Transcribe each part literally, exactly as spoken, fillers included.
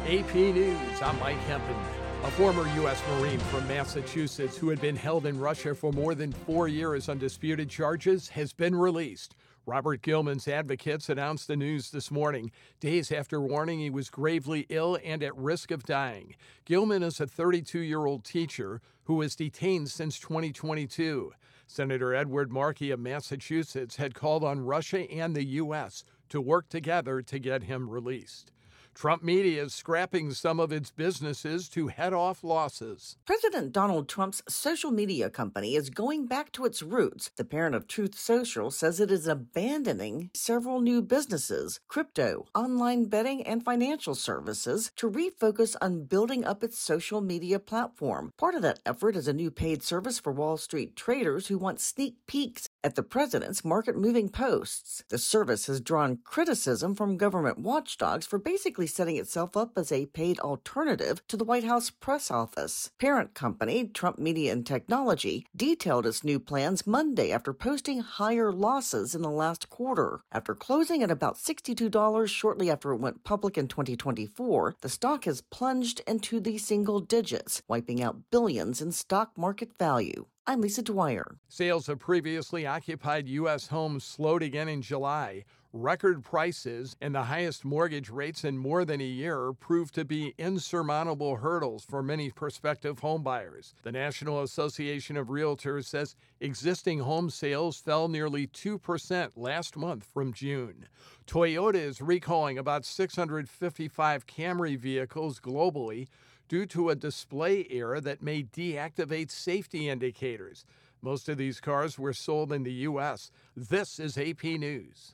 A P News, I'm Mike Hempen. A former U S Marine from Massachusetts who had been held in Russia for more than four years on disputed charges has been released. Robert Gilman's advocates announced the news this morning, days after warning he was gravely ill and at risk of dying. Gilman is a thirty-two-year-old teacher who was detained since twenty twenty-two. Senator Edward Markey of Massachusetts had called on Russia and the U S to work together to get him released. Trump media is scrapping some of its businesses to head off losses. President Donald Trump's social media company is going back to its roots. The parent of Truth Social says it is abandoning several new businesses, crypto, online betting, and financial services to refocus on building up its social media platform. Part of that effort is a new paid service for Wall Street traders who want sneak peeks at the president's market-moving posts. The service has drawn criticism from government watchdogs for basically setting itself up as a paid alternative to the White House press office. Parent company Trump Media and Technology detailed its new plans Monday after posting higher losses in the last quarter. After closing at about sixty-two dollars shortly after it went public in twenty twenty-four, the stock has plunged into the single digits, wiping out billions in stock market value. I'm Lisa Dwyer. Sales of previously occupied U S homes slowed again in July. Record prices and the highest mortgage rates in more than a year proved to be insurmountable hurdles for many prospective homebuyers. The National Association of Realtors says existing home sales fell nearly two percent last month from June. Toyota is recalling about six hundred fifty-five Camry vehicles globally due to a display error that may deactivate safety indicators. Most of these cars were sold in the U S. This is A P News.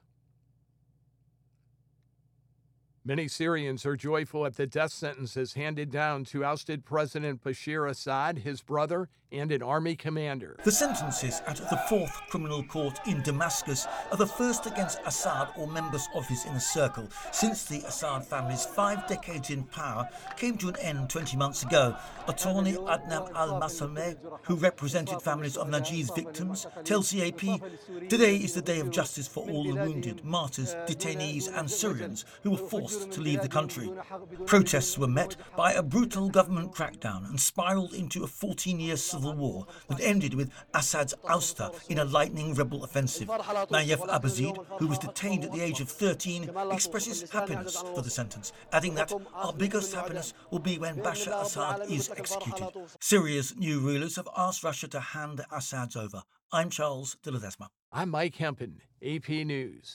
Many Syrians are joyful at the death sentences handed down to ousted President Bashar Assad, his brother, and an army commander. The sentences at the fourth criminal court in Damascus are the first against Assad or members of his inner circle since the Assad family's five decades in power came to an end twenty months ago. Attorney Adnan al-Masameh, who represented families of Najib's victims, tells the A P, "Today is the day of justice for all the wounded, martyrs, detainees and Syrians who were forced to leave the country." Protests were met by a brutal government crackdown and spiraled into a fourteen-year civil war that ended with Assad's ouster in a lightning rebel offensive. Nayef Abazid, who was detained at the age of thirteen, expresses happiness for the sentence, adding that our biggest happiness will be when Bashar Assad is executed. Syria's new rulers have asked Russia to hand Assad's over. I'm Charles de Ledesma. I'm Mike Hempen, A P News.